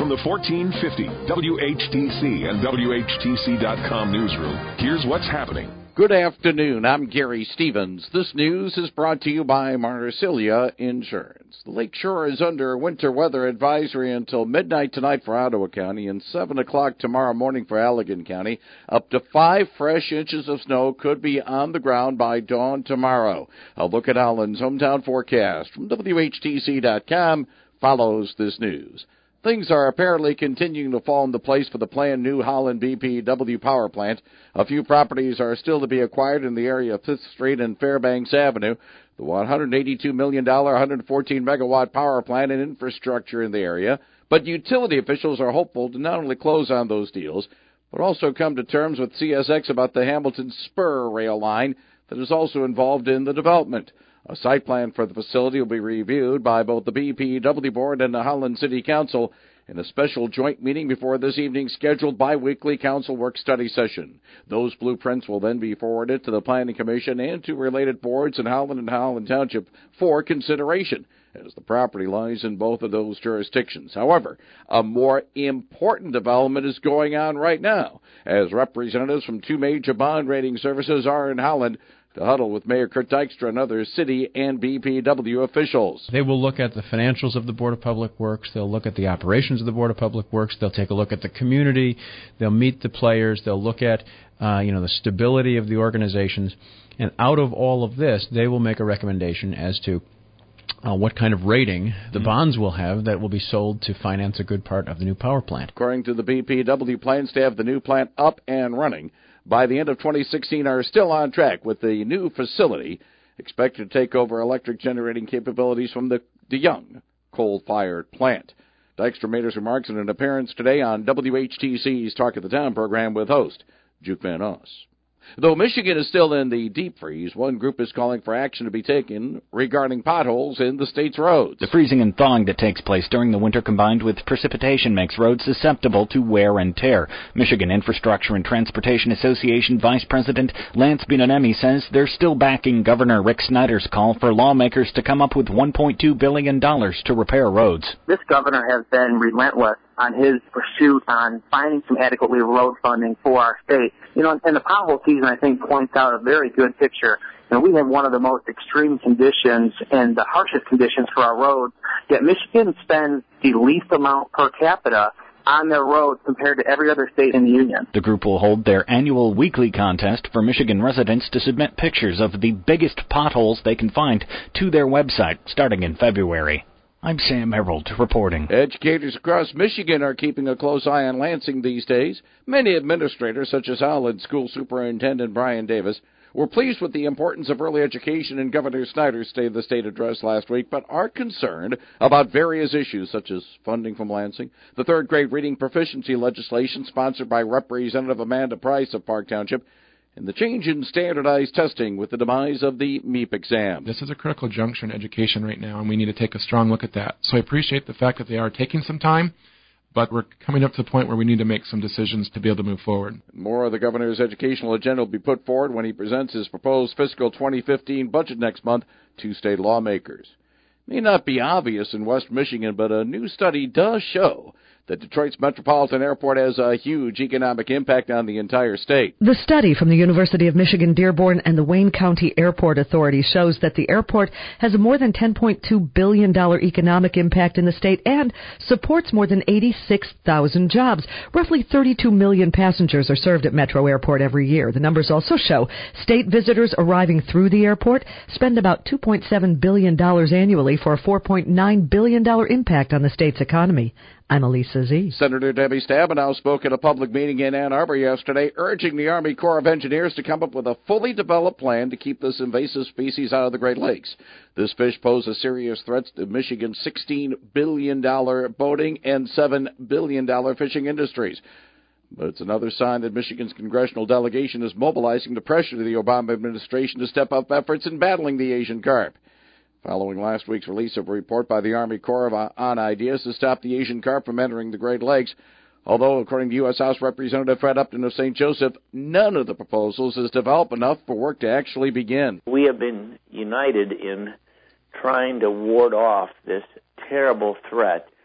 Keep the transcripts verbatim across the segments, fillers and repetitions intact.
From the fourteen fifty W H T C and W H T C dot com newsroom, here's what's happening. Good afternoon. I'm Gary Stevens. This news is brought to you by Marsilia Insurance. The Lakeshore is under winter weather advisory until midnight tonight for Ottawa County and seven o'clock tomorrow morning for Allegan County. Up to five fresh inches of snow could be on the ground by dawn tomorrow. A look at Holland's hometown forecast from W H T C dot com follows this news. Things are apparently continuing to fall into place for the planned new Holland B P W power plant. A few properties are still to be acquired in the area of fifth Street and Fairbanks Avenue. The one hundred eighty-two million dollars, one hundred fourteen megawatt power plant and infrastructure in the area. But utility officials are hopeful to not only close on those deals, but also come to terms with C S X about the Hamilton Spur rail line that is also involved in the development. A site plan for the facility will be reviewed by both the B P W Board and the Holland City Council in a special joint meeting before this evening's scheduled biweekly council work-study session. Those blueprints will then be forwarded to the Planning Commission and to related boards in Holland and Holland Township for consideration, as the property lies in both of those jurisdictions. However, a more important development is going on right now, as representatives from two major bond rating services are in Holland to huddle with Mayor Kurt Dykstra and other city and B P W officials. They will look at the financials of the Board of Public Works. They'll look at the operations of the Board of Public Works. They'll take a look at the community. They'll meet the players. They'll look at uh, you know, the stability of the organizations. And out of all of this, they will make a recommendation as to Uh, what kind of rating the bonds will have that will be sold to finance a good part of the new power plant. According to the B P W plans to have the new plant up and running by the end of twenty sixteen are still on track, with the new facility expected to take over electric generating capabilities from the DeYoung coal-fired plant. Dykstra made his remarks in an appearance today on W H T C's Talk of the Town program with host Juke Van Oss. Though Michigan is still in the deep freeze, one group is calling for action to be taken regarding potholes in the state's roads. The freezing and thawing that takes place during the winter combined with precipitation makes roads susceptible to wear and tear. Michigan Infrastructure and Transportation Association Vice President Lance Binonemi says they're still backing Governor Rick Snyder's call for lawmakers to come up with one point two billion dollars to repair roads. This governor has been relentless on his pursuit on finding some adequate road funding for our state. You know, and the pothole season, I think, points out a very good picture. You know, we have one of the most extreme conditions and the harshest conditions for our roads, yet Michigan spends the least amount per capita on their roads compared to every other state in the union. The group will hold their annual weekly contest for Michigan residents to submit pictures of the biggest potholes they can find to their website starting in February. I'm Sam Herold reporting. Educators across Michigan are keeping a close eye on Lansing these days. Many administrators, such as Holland School Superintendent Brian Davis, were pleased with the importance of early education in Governor Snyder's State of the State address last week, but are concerned about various issues such as funding from Lansing, the third-grade reading proficiency legislation sponsored by Representative Amanda Price of Park Township, and the change in standardized testing with the demise of the M E P exam. This is a critical juncture in education right now, and we need to take a strong look at that. So I appreciate the fact that they are taking some time, but we're coming up to the point where we need to make some decisions to be able to move forward. More of the governor's educational agenda will be put forward when he presents his proposed fiscal twenty fifteen budget next month to state lawmakers. It may not be obvious in West Michigan, but a new study does show that Detroit's Metropolitan Airport has a huge economic impact on the entire state. The study from the University of Michigan Dearborn and the Wayne County Airport Authority shows that the airport has a more than ten point two billion dollars economic impact in the state and supports more than eighty-six thousand jobs. Roughly thirty-two million passengers are served at Metro Airport every year. The numbers also show state visitors arriving through the airport spend about two point seven billion dollars annually for a four point nine billion dollars impact on the state's economy. I'm Elisa Z. Senator Debbie Stabenow spoke at a public meeting in Ann Arbor yesterday, urging the Army Corps of Engineers to come up with a fully developed plan to keep this invasive species out of the Great Lakes. This fish poses serious threats to Michigan's sixteen billion dollars boating and seven billion dollars fishing industries. But it's another sign that Michigan's congressional delegation is mobilizing to pressure the Obama administration to step up efforts in battling the Asian carp. Following last week's release of a report by the Army Corps on ideas to stop the Asian carp from entering the Great Lakes, although, according to U S House Representative Fred Upton of Saint Joseph, none of the proposals is developed enough for work to actually begin. We have been united in trying to ward off this terrible threat,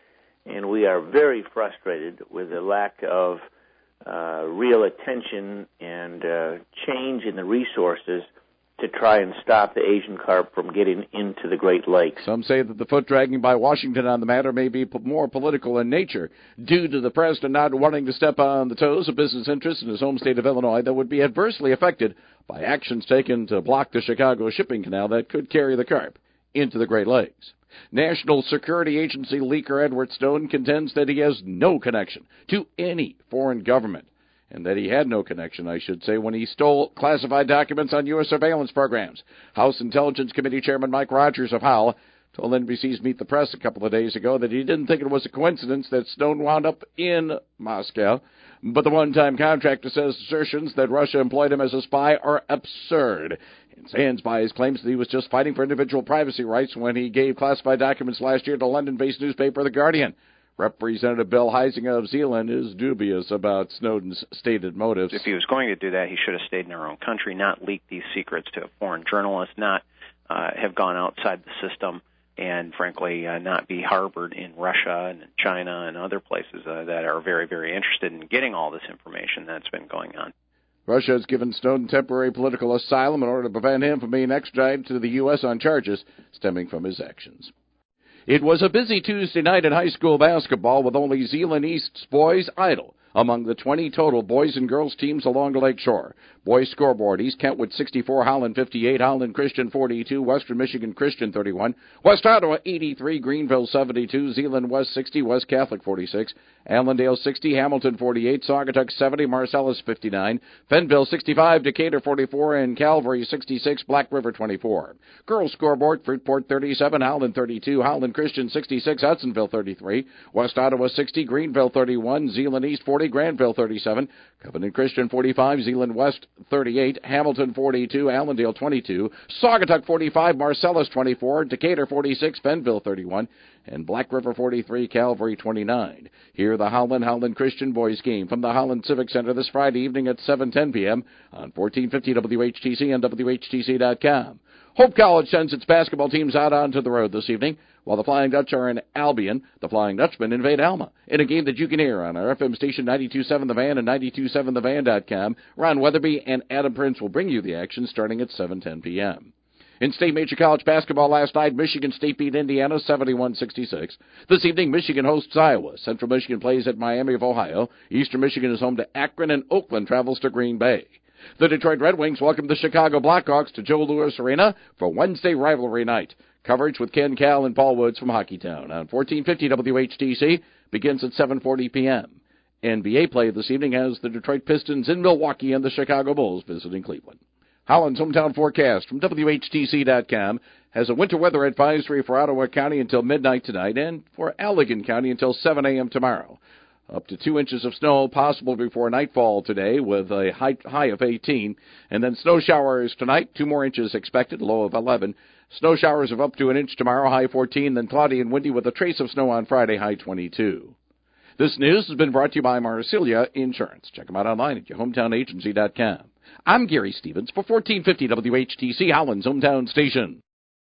and we are very frustrated with the lack of uh, real attention and uh, change in the resources to try and stop the Asian carp from getting into the Great Lakes. Some say that the foot-dragging by Washington on the matter may be more political in nature, due to the president not wanting to step on the toes of business interests in his home state of Illinois that would be adversely affected by actions taken to block the Chicago shipping canal that could carry the carp into the Great Lakes. National Security Agency leaker Edward Snowden contends that he has no connection to any foreign government, and that he had no connection, I should say, when he stole classified documents on U S surveillance programs. House Intelligence Committee Chairman Mike Rogers of Howell told N B C's Meet the Press a couple of days ago that he didn't think it was a coincidence that Snowden wound up in Moscow, but the one-time contractor says assertions that Russia employed him as a spy are absurd, and stands by his claims that he was just fighting for individual privacy rights when he gave classified documents last year to London-based newspaper The Guardian. Representative Bill Huizenga of Zeeland is dubious about Snowden's stated motives. If he was going to do that, he should have stayed in our own country, not leak these secrets to a foreign journalist, not uh, have gone outside the system, and frankly, uh, not be harbored in Russia and China and other places uh, that are very, very interested in getting all this information that's been going on. Russia has given Snowden temporary political asylum in order to prevent him from being extradited to the U S on charges stemming from his actions. It was a busy Tuesday night in high school basketball with only Zeeland East's boys idle among the twenty total boys and girls teams along the Lake Shore. Boys scoreboard: East Kentwood sixty-four, Holland fifty-eight, Holland Christian forty-two, Western Michigan Christian thirty-one, West Ottawa eighty-three, Greenville seventy-two, Zeeland West sixty, West Catholic forty-six, Allendale sixty, Hamilton forty-eight, Saugatuck seventy, Marcellus fifty-nine, Fenville sixty-five, Decatur forty-four, and Calvary sixty-six, Black River twenty-four. Girls scoreboard: Fruitport thirty-seven, Howland thirty-two, Howland Christian sixty-six, Hudsonville thirty-three, West Ottawa sixty, Greenville thirty-one, Zeeland East forty, Granville thirty-seven, Covenant Christian forty-five, Zeeland West thirty-eight, Hamilton forty-two, Allendale twenty-two, Saugatuck forty-five, Marcellus twenty-four, Decatur forty-six, Fenville thirty-one, and Black River forty-three, Calvary twenty-nine. Hear the Howland Howland Christian boys game from the Howland Civic Center this Friday evening at seven ten p.m. on fourteen fifty W H T C and W H T C dot com. Hope College sends its basketball teams out onto the road this evening. While the Flying Dutch are in Albion, the Flying Dutchmen invade Alma in a game that you can hear on our F M station ninety-two point seven The Van and ninety-two point seven the van dot com. Ron Weatherby and Adam Prince will bring you the action starting at seven ten p.m. In state major college basketball last night, Michigan State beat Indiana seventy-one sixty-six. This evening, Michigan hosts Iowa. Central Michigan plays at Miami of Ohio. Eastern Michigan is home to Akron, and Oakland travels to Green Bay. The Detroit Red Wings welcome the Chicago Blackhawks to Joe Louis Arena for Wednesday rivalry night. Coverage with Ken Cal and Paul Woods from Hockeytown on fourteen fifty W H T C begins at seven forty p.m. N B A play this evening has the Detroit Pistons in Milwaukee and the Chicago Bulls visiting Cleveland. Howland's hometown forecast from W H T C dot com has a winter weather advisory for Ottawa County until midnight tonight and for Allegan County until seven a.m. tomorrow. Up to two inches of snow possible before nightfall today with a high, high of eighteen. And then snow showers tonight, two more inches expected, low of eleven. Snow showers of up to an inch tomorrow, high fourteen. Then cloudy and windy with a trace of snow on Friday, high twenty-two. This news has been brought to you by Marsilia Insurance. Check them out online at your hometown agency dot com. I'm Gary Stevens for fourteen fifty W H T C, Howland's hometown station.